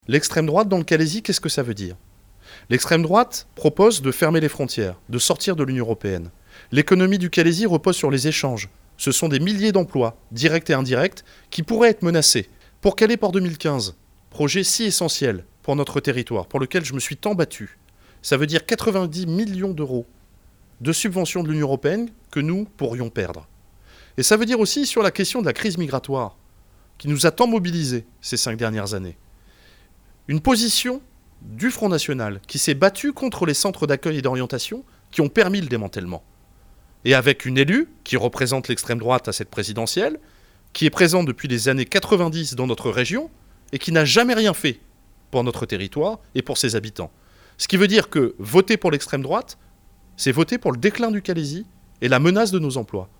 L'extrême droite dans le Calaisis, qu'est-ce que ça veut dire ? L'extrême droite propose de fermer les frontières, de sortir de l'Union européenne. L'économie du Calaisis repose sur les échanges. Ce sont des milliers d'emplois, directs et indirects, qui pourraient être menacés. Pour Calais Port 2015, projet si essentiel pour notre territoire, pour lequel je me suis tant battu, ça veut dire 90 millions d'euros de subventions de l'Union européenne que nous pourrions perdre. Et ça veut dire aussi sur la question de la crise migratoire, qui nous a tant mobilisés ces 5 dernières années. Une position du Front National qui s'est battu contre les centres d'accueil et d'orientation qui ont permis le démantèlement. Et avec une élue qui représente l'extrême droite à cette présidentielle, qui est présente depuis les années 90 dans notre région et qui n'a jamais rien fait pour notre territoire et pour ses habitants. Ce qui veut dire que voter pour l'extrême droite, c'est voter pour le déclin du Calaisis et la menace de nos emplois.